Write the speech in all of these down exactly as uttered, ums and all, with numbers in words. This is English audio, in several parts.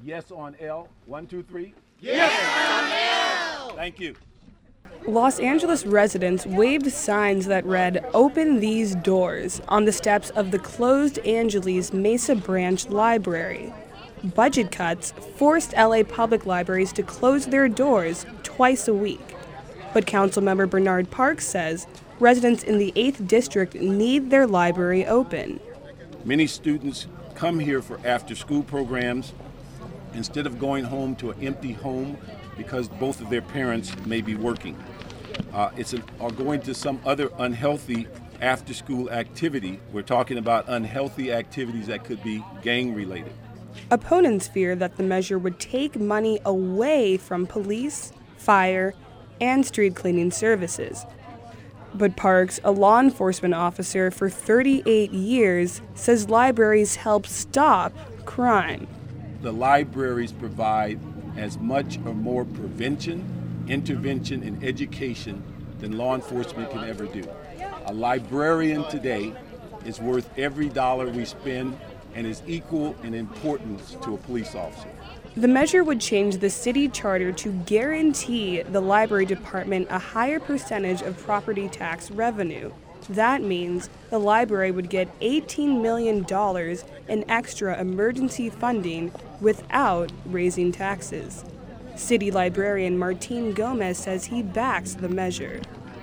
Yes on L. One, two, three. Yes on L! Thank you. Los Angeles residents waved signs that read, "Open these doors," on the steps of the closed Angeles Mesa Branch Library. Budget cuts forced L A public libraries to close their doors twice a week. But Councilmember Bernard Parks says residents in the eighth District need their library open. Many students come here for after-school programs instead of going home to an empty home because both of their parents may be working. Uh, it's an, or going to some other unhealthy after-school activity. We're talking about unhealthy activities that could be gang-related. Opponents fear that the measure would take money away from police, fire, and street cleaning services. But Parks, a law enforcement officer for thirty-eight years, says libraries help stop crime. The libraries provide as much or more prevention, intervention, and education than law enforcement can ever do. A librarian today is worth every dollar we spend and is equal in importance to a police officer. The measure would change the city charter to guarantee the library department a higher percentage of property tax revenue. That means the library would get eighteen million dollars in extra emergency funding without raising taxes. City librarian Martin Gomez says he backs the measure.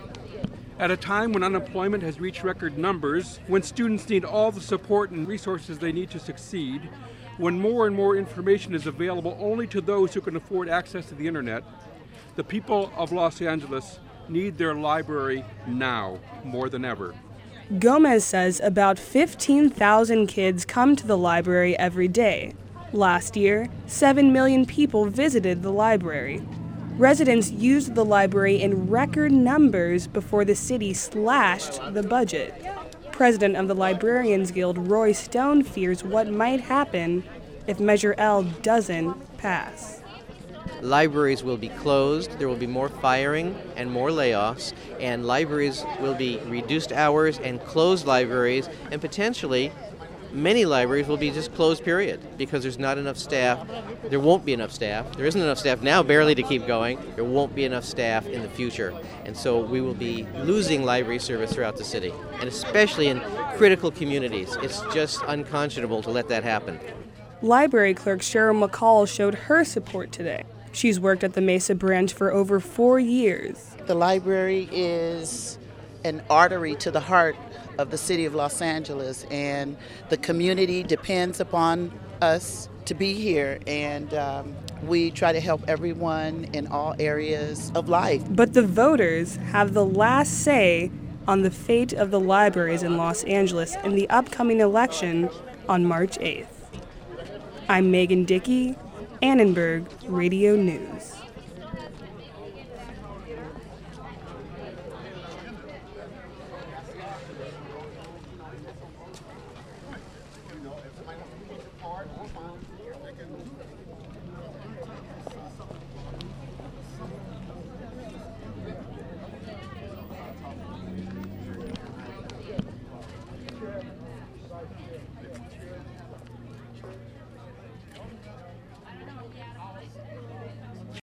At a time when unemployment has reached record numbers, when students need all the support and resources they need to succeed, when more and more information is available only to those who can afford access to the internet, the people of Los Angeles need their library now more than ever. Gomez says about fifteen thousand kids come to the library every day. Last year, seven million people visited the library. Residents used the library in record numbers before the city slashed the budget. President of the Librarians Guild, Roy Stone, fears what might happen if Measure L doesn't pass. Libraries will be closed, there will be more firing and more layoffs, and libraries will be reduced hours and closed libraries, and potentially many libraries will be just closed, period, because there's not enough staff. There won't be enough staff. There isn't enough staff now barely to keep going. There won't be enough staff in the future. And so we will be losing library service throughout the city, and especially in critical communities. It's just unconscionable to let that happen. Library clerk Cheryl McCall showed her support today. She's worked at the Mesa branch for over four years. The library is an artery to the heart of the city of Los Angeles, and the community depends upon us to be here, and um, we try to help everyone in all areas of life. But the voters have the last say on the fate of the libraries in Los Angeles in the upcoming election on March eighth. I'm Megan Dickey, Annenberg Radio News.